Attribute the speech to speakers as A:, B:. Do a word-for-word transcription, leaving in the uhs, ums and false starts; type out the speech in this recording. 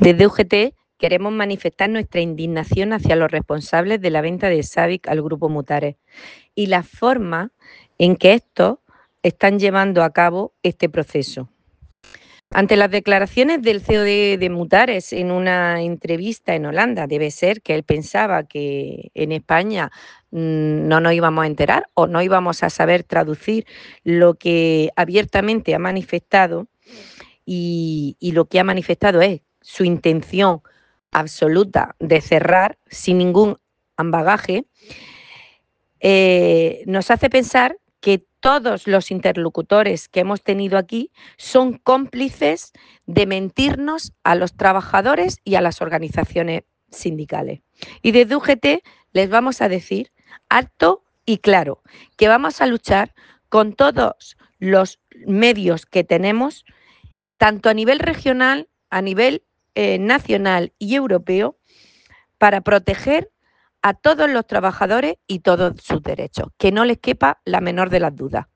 A: Desde U G T queremos manifestar nuestra indignación hacia los responsables de la venta de SABIC al Grupo Mutares y la forma en que estos están llevando a cabo este proceso. Ante las declaraciones del C E O de, de Mutares en una entrevista en Holanda, debe ser que él pensaba que en España mmm, no nos íbamos a enterar o no íbamos a saber traducir lo que abiertamente ha manifestado y, y lo que ha manifestado es su intención absoluta de cerrar sin ningún bagaje, eh, nos hace pensar que todos los interlocutores que hemos tenido aquí son cómplices de mentirnos a los trabajadores y a las organizaciones sindicales. Y desde U G T les vamos a decir alto y claro que vamos a luchar con todos los medios que tenemos, tanto a nivel regional, a nivel eh, nacional y europeo, para proteger a todos los trabajadores y todos sus derechos, que no les quepa la menor de las dudas.